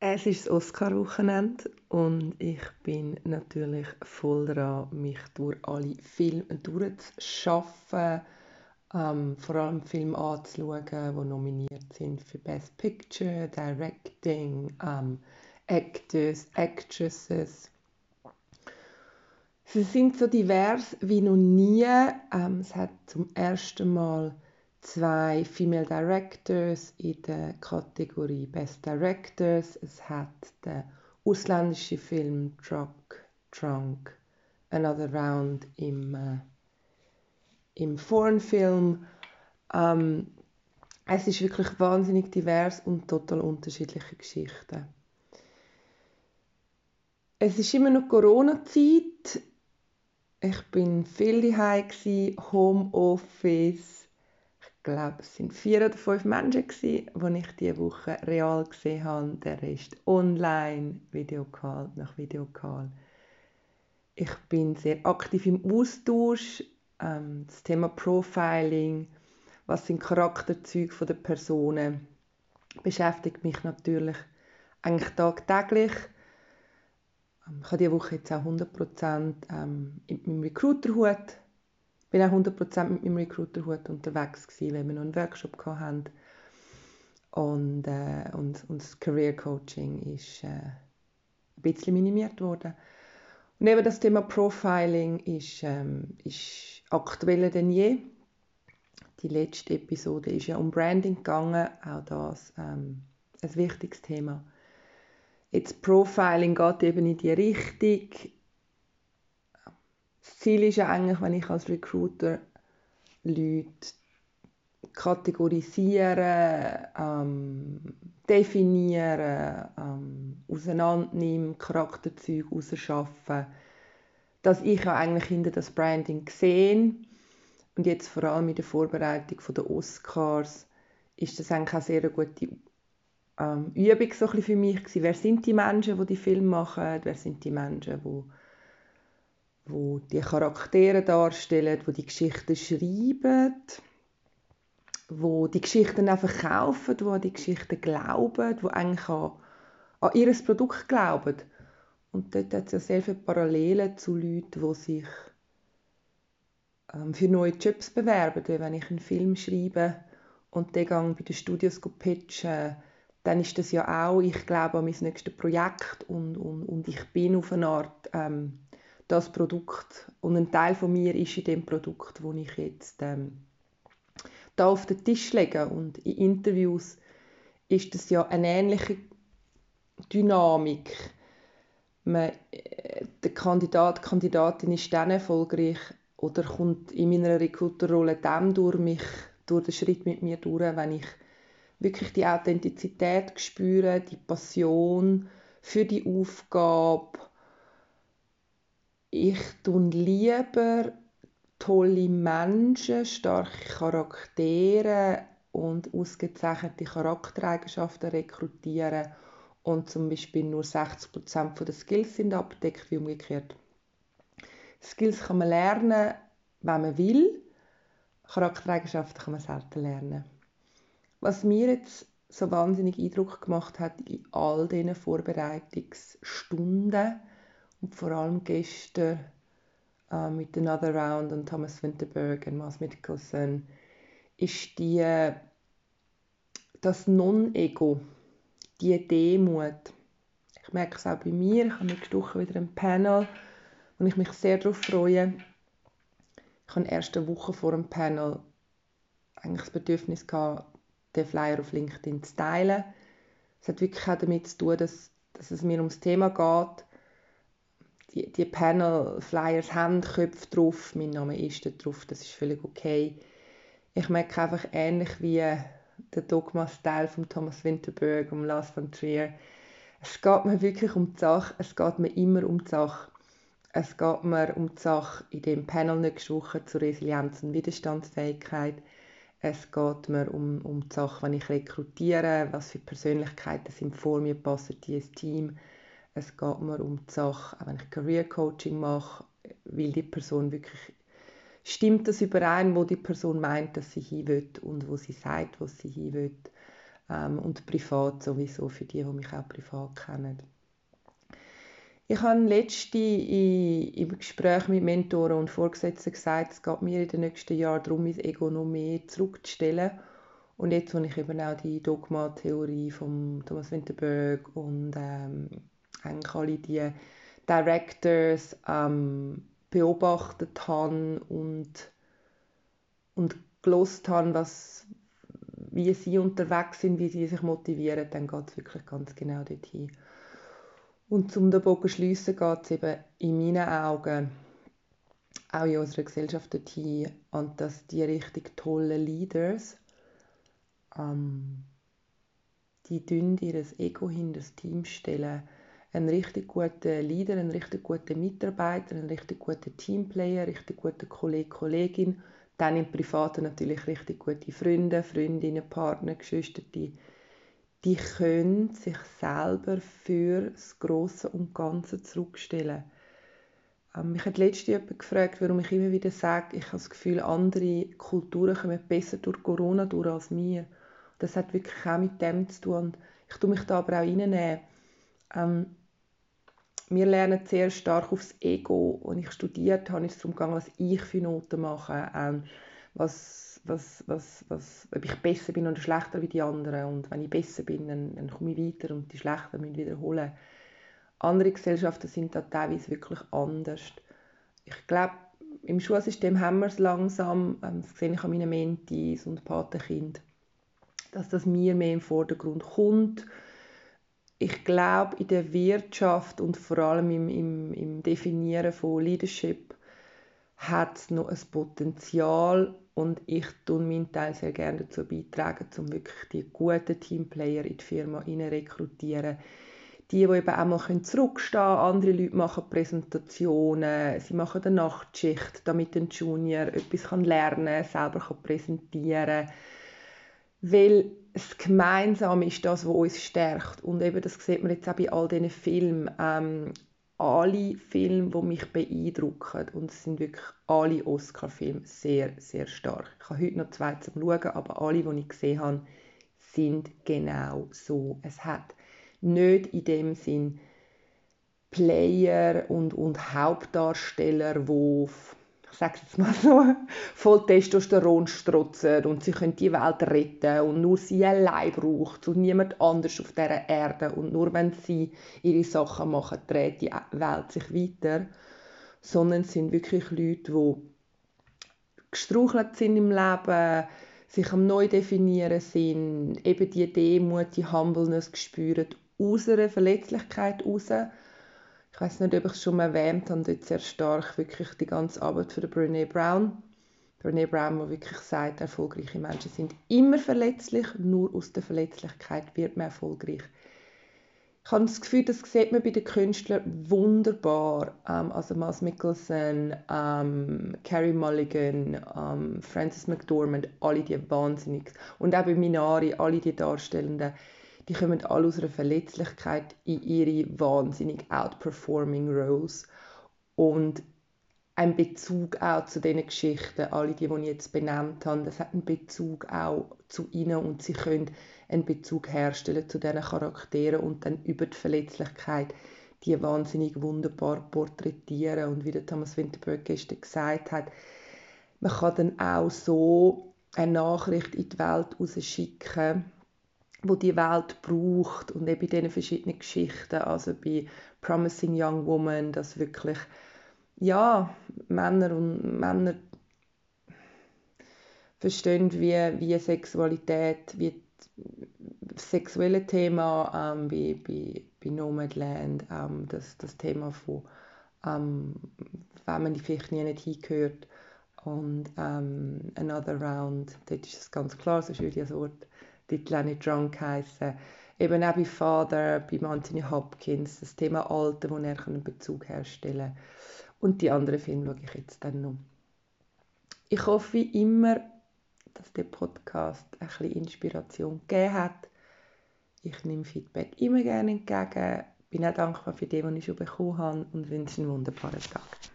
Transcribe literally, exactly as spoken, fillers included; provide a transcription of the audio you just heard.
Es ist das Oscar-Wochenende und ich bin natürlich voll dran, mich durch alle Filme durchzuschaffen, ähm, vor allem Filme anzuschauen, die nominiert sind für Best Picture, Directing, ähm, Actors, Actresses. Sie sind so divers wie noch nie. Ähm, es hat zum ersten Mal zwei Female Directors in der Kategorie Best Directors. Es hat den ausländischen Film Drunk, Drunk, Another Round im, äh, im Foreign Film. Ähm, es ist wirklich wahnsinnig divers und total unterschiedliche Geschichten. Es ist immer noch Corona-Zeit. Ich bin viel daheim, Homeoffice. Ich glaube, es waren vier oder fünf Menschen, die ich diese Woche real gesehen habe. Der Rest online, Videocall nach Videocall. Ich bin sehr aktiv im Austausch. Ähm, das Thema Profiling, was sind Charakterzüge der Personen, beschäftigt mich natürlich eigentlich tagtäglich. Ich habe diese Woche jetzt auch hundert Prozent ähm, mit meinem Recruiter-Hut. Ich war auch hundert Prozent mit meinem Recruiter-Hut unterwegs gewesen, weil wir noch einen Workshop hatten. Und, äh, und, und das Career Coaching ist äh, ein bisschen minimiert worden. Und eben das Thema Profiling ist, ähm, ist aktueller denn je. Die letzte Episode ist ja um Branding gegangen, auch das ähm, ein wichtiges Thema. Jetzt Profiling geht eben in die Richtung. Das Ziel ist ja eigentlich, wenn ich als Recruiter Leute kategorisieren, ähm, definieren, ähm, auseinandernehme, Charakterzüge herausschaffen, dass ich ja eigentlich hinter das Branding sehe. Und jetzt vor allem in der Vorbereitung der Oscars ist das eigentlich auch sehr eine gute ähm, Übung so ein bisschen für mich gewesen. Wer sind die Menschen, die die Filme machen? Wer sind die Menschen, die wo die Charaktere darstellen, wo die Geschichten schreiben, wo die Geschichten auch verkaufen, wo an die Geschichten glauben, wo eigentlich an, an ihr Produkt glauben. Und dort hat es ja sehr viele Parallelen zu Leuten, die sich ähm, für neue Jobs bewerben. Weil wenn ich einen Film schreibe und den Gang bei den Studios pitchen, dann ist das ja auch, ich glaube an mein nächstes Projekt und, und, und ich bin auf eine Art ähm, das Produkt. Und ein Teil von mir ist in dem Produkt, das ich jetzt ähm, da auf den Tisch lege. Und in Interviews ist das ja eine ähnliche Dynamik. Man, äh, der Kandidat, die Kandidatin ist dann erfolgreich oder kommt in meiner Recruiterrolle dann durch mich, durch den Schritt mit mir durch, wenn ich wirklich die Authentizität spüre, die Passion für die Aufgabe. Ich tue lieber tolle Menschen, starke Charaktere und ausgezeichnete Charaktereigenschaften rekrutieren und zum Beispiel nur sechzig Prozent der Skills sind abgedeckt wie umgekehrt. Skills kann man lernen, wenn man will. Charaktereigenschaften kann man selten lernen. Was mir jetzt so wahnsinnig Eindruck gemacht hat in all diesen Vorbereitungsstunden und vor allem gestern äh, mit Another Round und Thomas Vinterberg und Mads Mikkelsen, ist die, das Non-Ego, die Demut. Ich merke es auch bei mir. Ich habe nächste Woche wieder ein Panel, wo ich mich sehr darauf freue. Ich habe erst eine Woche vor dem Panel eigentlich das Bedürfnis gehabt, den Flyer auf LinkedIn zu teilen. Es hat wirklich auch damit zu tun, dass, dass es mir ums Thema geht. Die, die Panel-Flyers haben Köpfe drauf, mein Name ist da drauf, das ist völlig okay. Ich merke einfach ähnlich wie der Dogma-Style von Thomas Vinterberg und Lars von Trier. Es geht mir wirklich um die Sache, es geht mir immer um die Sache. Es geht mir um die Sache in dem Panel nächste Woche zur Resilienz und Widerstandsfähigkeit. Es geht mir um, um die Sache, wenn ich rekrutiere, was für Persönlichkeiten sind vor mir, passen die ins Team. Es geht mir um die Sache, auch wenn ich Career Coaching mache, will die Person wirklich, stimmt das überein, wo die Person meint, dass sie hin will und wo sie sagt, wo sie hin will. ähm, und privat sowieso, für die, die mich auch privat kennen. Ich habe letzte im Gespräch mit Mentoren und Vorgesetzten gesagt, es geht mir in den nächsten Jahren darum, mein Ego noch mehr zurückzustellen. Und jetzt, als ich eben auch die Dogma-Theorie von Thomas Vinterberg und ähm, eigentlich alle die Directors ähm, beobachtet habe und, und gehört habe, was, wie sie unterwegs sind, wie sie sich motivieren, dann geht es wirklich ganz genau dorthin. Und um den Bogen zu schliessen, geht es eben in meinen Augen auch in unserer Gesellschaft dorthin, und dass die richtig tollen Leaders, ähm, die dünn ihr Ego hinter das Team stellen. Ein richtig guter Leader, ein richtig guter Mitarbeiter, ein richtig guter Teamplayer, ein richtig guter Kollege, Kollegin, dann im Privaten natürlich richtig gute Freunde, Freundinnen, Partner, Geschwister, die, die können sich selber für das Grosse und Ganze zurückstellen. Ähm, mich hat letztens jemand gefragt, warum ich immer wieder sage, ich habe das Gefühl, andere Kulturen kommen besser durch Corona durch als wir. Das hat wirklich auch mit dem zu tun. Und ich tue mich da aber auch reinnehmen. Ähm, wir lernen sehr stark aufs Ego. Als ich studiert habe, ist es darum gegangen, was ich für Noten mache, ähm, was, was, was, was, ob ich besser bin oder schlechter wie die anderen. Und wenn ich besser bin, dann, dann komme ich weiter und die Schlechten müssen wiederholen. Andere Gesellschaften sind da teilweise wirklich anders. Ich glaube, im Schulsystem haben wir es langsam, ähm, das sehe ich an meinen Mentees und Patenkind, dass das mir mehr im Vordergrund kommt. Ich glaube, in der Wirtschaft und vor allem im, im, im Definieren von Leadership hat es noch ein Potenzial, und ich tue meinen Teil sehr gerne dazu beitragen, um wirklich die guten Teamplayer in die Firma rein rekrutieren. Die, die eben auch mal zurückstehen können. Andere Leute machen Präsentationen, sie machen eine Nachtschicht, damit ein Junior etwas lernen kann, selber präsentieren kann. Weil das Gemeinsame ist das, was uns stärkt. Und eben, das sieht man jetzt auch bei all diesen Filmen. Ähm, alle Filme, die mich beeindrucken, und es sind wirklich alle Oscar-Filme sehr, sehr stark. Ich habe heute noch zwei zum Schauen, aber alle, die ich gesehen habe, sind genau so. Es hat nicht in dem Sinn Player und, und Hauptdarsteller, die, ich sage es jetzt mal so, voll Testosteron strotzen und sie können die Welt retten und nur sie allein braucht und niemand anders auf dieser Erde, und nur wenn sie ihre Sachen machen, dreht die Welt sich weiter, sondern es sind wirklich Leute, die gestrauchelt sind im Leben, sich am neu definieren sind, eben die Demut, die Humbleness spüren, aus einer Verletzlichkeit raus. Ich weiß nicht, ob ich es schon mal erwähnt habe, dort sehr stark wirklich die ganze Arbeit von Brené Brown. Brené Brown, die wirklich sagt, erfolgreiche Menschen sind immer verletzlich, nur aus der Verletzlichkeit wird man erfolgreich. Ich habe das Gefühl, das sieht man bei den Künstlern wunderbar. Ähm, also Mads Mikkelsen, ähm, Carey Mulligan, ähm, Frances McDormand, alle die wahnsinnig. Und auch bei Minari, alle die Darstellenden, die kommen alle aus einer Verletzlichkeit in ihre wahnsinnig outperforming Roles. Und ein Bezug auch zu diesen Geschichten, alle die, die ich jetzt benannt habe, das hat einen Bezug auch zu ihnen, und sie können einen Bezug herstellen zu diesen Charakteren und dann über die Verletzlichkeit die wahnsinnig wunderbar porträtieren. Und wie der Thomas Vinterberg gestern gesagt hat, man kann dann auch so eine Nachricht in die Welt rausschicken, wo die Welt braucht, und eben in diesen verschiedenen Geschichten, also bei Promising Young Woman, dass wirklich ja, Männer und Männer verstehen, wie, wie Sexualität, wie das sexuelle Thema, ähm, bei, bei, bei Nomadland, ähm, das, das Thema von, ähm, wenn man vielleicht nie nicht hingehört, und ähm, Another Round, dort ist es ganz klar, sonst würde ja das Wort Titel auch nicht Drunk heissen. Eben auch bei Father, bei Anthony Hopkins, das Thema Alter, wo er einen Bezug herstellen kann. Und die anderen Filme schaue ich jetzt dann noch. Ich hoffe wie immer, dass der Podcast ein bisschen Inspiration gegeben hat. Ich nehme Feedback immer gerne entgegen. Bin auch dankbar für die, die ich schon bekommen habe, und wünsche einen wunderbaren Tag.